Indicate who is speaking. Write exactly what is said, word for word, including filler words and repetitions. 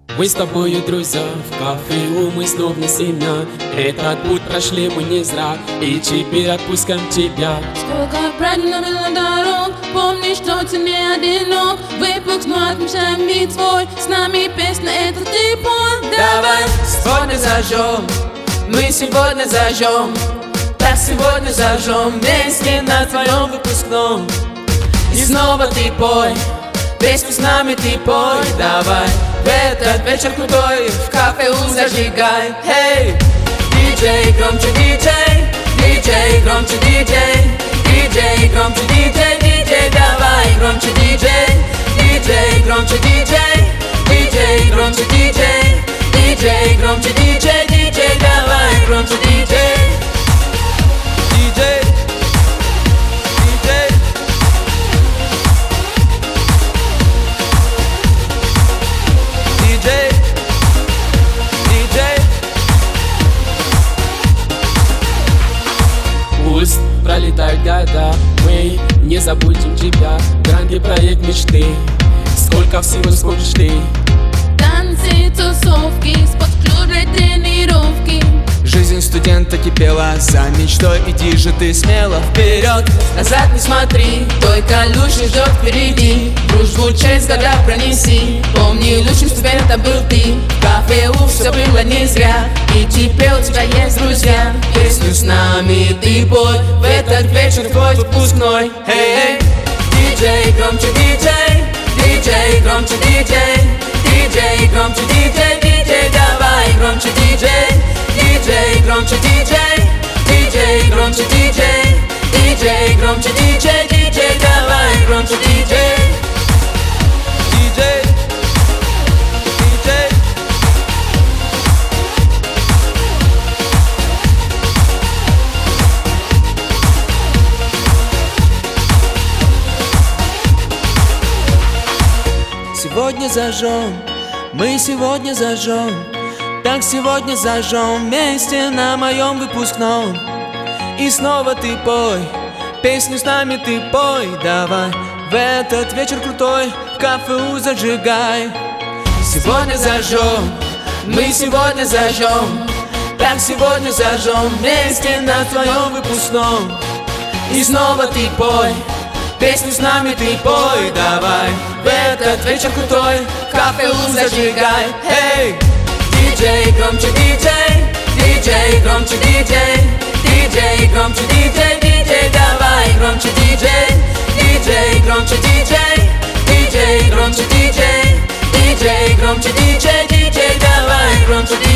Speaker 1: Мы с тобою друзья, в кафе мы словно семья. Этот путь прошли мы не зря, и теперь отпускаем тебя.
Speaker 2: Сколько правильно было дорог, помни, что ты не одинок. Выпускной отмечаем миг твой, с нами песня, это ты пой.
Speaker 3: Давай сегодня зажжем, мы сегодня зажжем. Так сегодня зажжем вместе на твоем выпускном. И снова ты пой, песню с нами ты пой. Давай в этот вечер крутой в кафе зажигай. Hey! Диджей, громче диджей, диджей, громче диджей, диджей, громче диджей, диджей, давай громче диджей, диджей, громче диджей, диджей, громче диджей, диджей, громче диджей, диджей, давай громче диджей. Диджей, диджей. Диджей, диджей.
Speaker 1: Пусть пролетают года, мы не забудем тебя. Гранди проект мечты, сколько всего сможешь ты.
Speaker 2: Танцы, тусовки, спорт-клубы, тренировки.
Speaker 3: Жизнь студента кипела, за мечтой иди же ты смело вперед. Назад не смотри, только лучший ждет впереди. Дружбу через года пронеси, помни, лучшим студентом был ты. В кафе у все было не зря, и теперь у тебя есть друзья. Песню с нами ты пой, в этот вечер твой выпускной. Эй, диджей, громче диджей, диджей, громче диджей, диджей, громче диджей, диджей, давай громче диджей. Диджей, громче диджей, диджей, громче диджей, диджей, громче диджей, диджей, давай громче диджей. Диджей, диджей. Сегодня зажжем, мы сегодня зажжем. Так сегодня зажжем вместе на моем выпускном. И снова ты пой, песню с нами ты пой. Давай в этот вечер крутой в кафе зажигай. Сегодня зажжем, мы сегодня зажжем. Так сегодня зажжем вместе на твоем выпускном. И снова ты пой, песню с нами ты пой. Давай в этот вечер крутой в кафе зажигай. Hey! Диджей, громче диджей, диджей, громче диджей, диджей, громче диджей, диджей, давай громче диджей, диджей, громче диджей, диджей, громче диджей, диджей, громче диджей, диджей, давай громче диджей.